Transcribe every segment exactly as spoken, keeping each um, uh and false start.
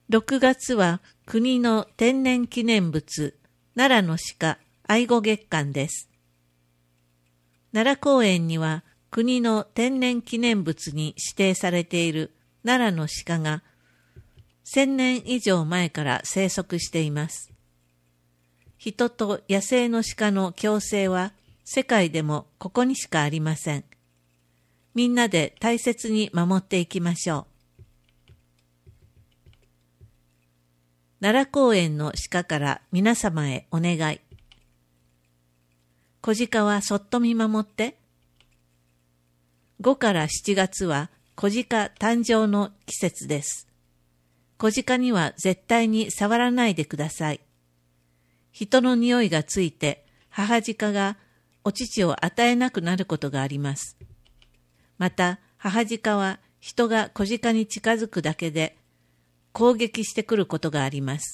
ろくがつは国の天然記念物、奈良の鹿愛護月間です。奈良公園には国の天然記念物に指定されている奈良の鹿がせんねん以上前から生息しています。人と野生の鹿の共生は世界でもここにしかありません。みんなで大切に守っていきましょう。奈良公園の鹿から皆様へお願い。子鹿はそっと見守って。ごからしちがつは子鹿誕生の季節です。子鹿には絶対に触らないでください。人の匂いがついて母鹿がお乳を与えなくなることがあります。また母鹿は人が子鹿に近づくだけで攻撃してくることがあります。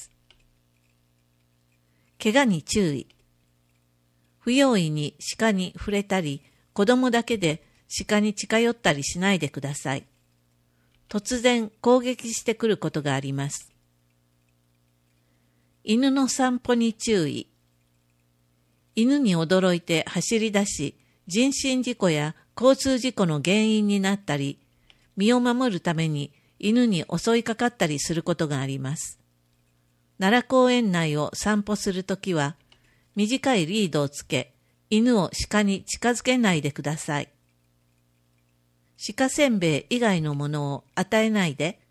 怪我に注意。不用意に鹿に触れたり、子供だけで鹿に近寄ったりしないでください。突然攻撃してくることがあります。犬の散歩に注意。犬に驚いて走り出し、人身事故や交通事故の原因になったり、身を守るために犬に襲いかかったりすることがあります。奈良公園内を散歩するときは、短いリードをつけ、犬を鹿に近づけないでください。鹿せんべい以外のものを与えないで。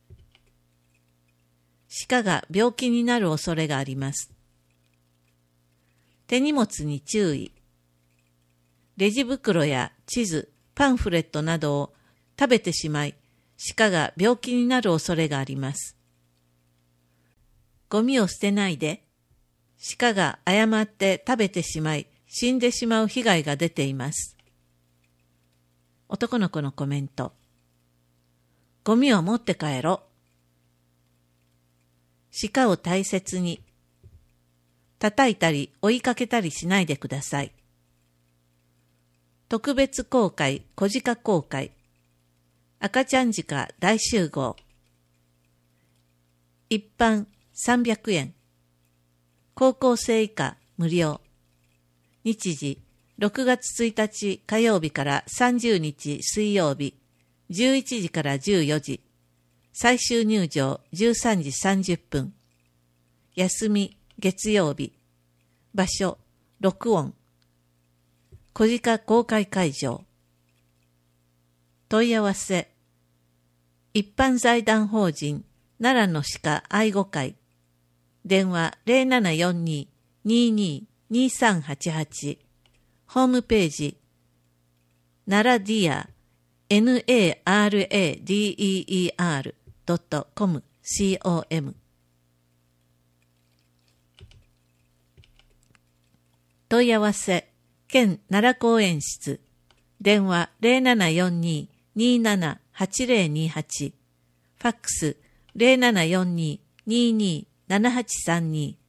鹿が病気になる恐れがあります。手荷物に注意。レジ袋や地図、パンフレットなどを食べてしまい、鹿が病気になる恐れがあります。ゴミを捨てないで。鹿が誤って食べてしまい、死んでしまう被害が出ています。男の子のコメント。ゴミを持って帰ろ。鹿を大切に。叩いたり追いかけたりしないでください。特別公開、子鹿公開。赤ちゃん鹿大集合。一般さんびゃくえん。高校生以下無料。日時ろくがつついたち火曜日からさんじゅうにち水曜日、じゅういちじからじゅうよじ。最終入場じゅうさんじさんじゅっぷん。休み月曜日。場所録音。小鹿公開会場。問い合わせ。一般財団法人奈良の鹿愛護会。電話 ゼロななよんに にーにー にーさんはちはち。ホームページ。奈良ディア エヌエーアールエーディーイーイーアール ドットコム コム。問い合わせ。県奈良公園室。電話 ゼロななよんに にーなな はちゼロにはち。ファックス ゼロななよんに にーにー ななはちさんに。